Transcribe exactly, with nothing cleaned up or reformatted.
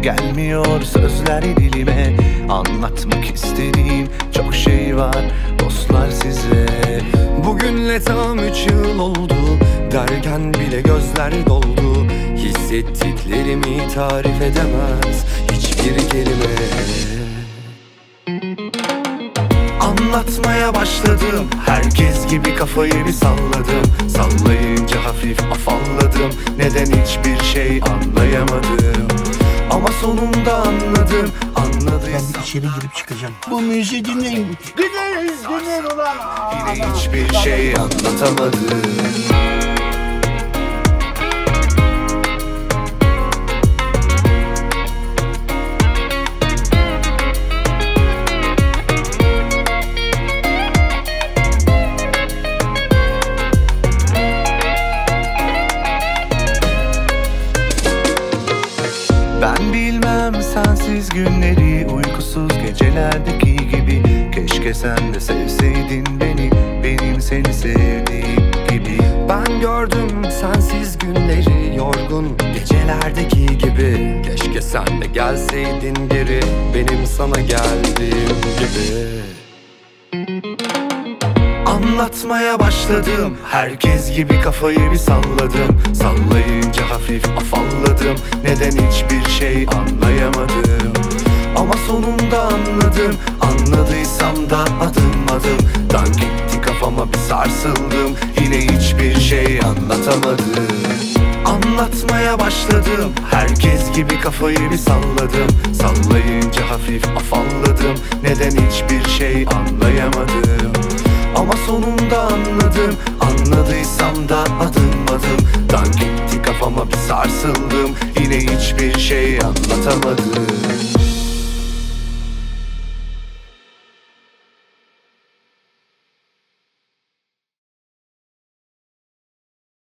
gelmiyor sözler dilime. Anlatmak istediğim çok şey var dostlar size. Bugünle tam üç yıl oldu derken bile gözler doldu. Hissettiklerimi tarif edemez hiçbir kelime. Anlatmaya başladım, herkes gibi kafayı bir salladım. Sallayınca hafif afalladım, neden hiçbir şey anlayamadım. Ama sonunda anladım, anladıysam Ben bir içeri girip çıkacağım. Bu müziği dinleyin. Dinleyin, dinleyin ulan. yine hiçbir şey anlatamadım. Ben bilmem sensiz günleri, uykusuz gecelerdeki gibi. Keşke sen de sevseydin beni, benim seni sevdiğim gibi. Ben gördüm sensiz günleri, yorgun gecelerdeki gibi. Keşke sen de gelseydin geri, benim sana geldiğim gibi. Anlatmaya başladım, herkes gibi kafayı bir salladım. Sallayınca hafif afalladım, neden hiçbir şey anlayamadım. Ama sonunda anladım, anladıysam da adım adım. Dank etti kafama bir sarsıldım, yine hiçbir şey anlatamadım. Anlatmaya başladım, herkes gibi kafayı bir salladım. Sallayınca hafif afalladım, neden hiçbir şey anlayamadım. Ama sonunda anladım, anladıysam da adım adım. Dank etti kafama bir sarsıldım, yine hiçbir şey anlatamadım.